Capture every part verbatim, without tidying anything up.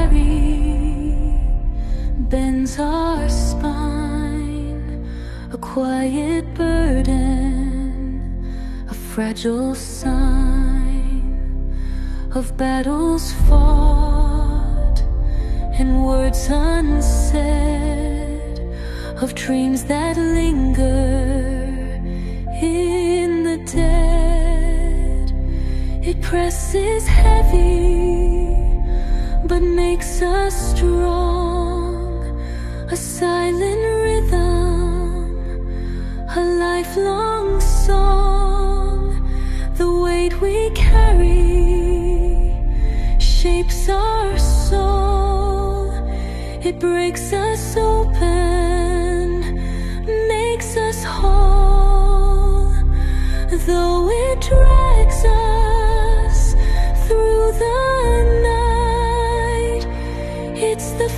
carry bends our spine, a quiet burden, a fragile sign of battles fought and words unsaid, of dreams that linger in the dead. It presses heavy but makes us strong, a silent rhythm, a lifelong song. The weight we carry shapes our soul. It breaks us open, makes us whole. Though it drags us through the night, it's the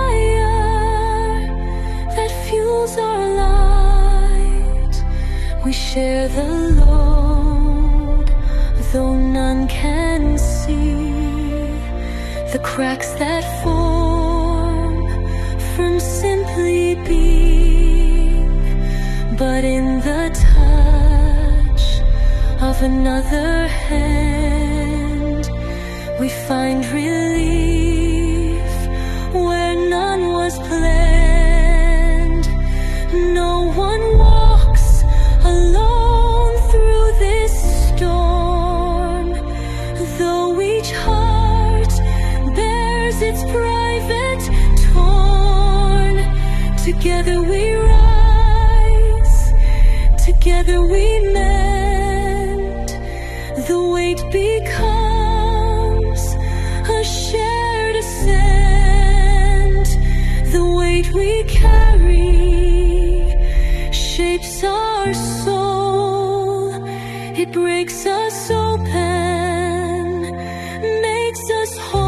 fire that fuels our light. We share the load, though none can see the cracks that form from simply being. But in the touch of another hand, we find relief where none was planned. No one walks alone through this storm, though each heart bears its private torn. Together we rise, together we mend. The weight becomes a shared ascent. The weight we carry shapes our soul. It breaks us open, makes us whole.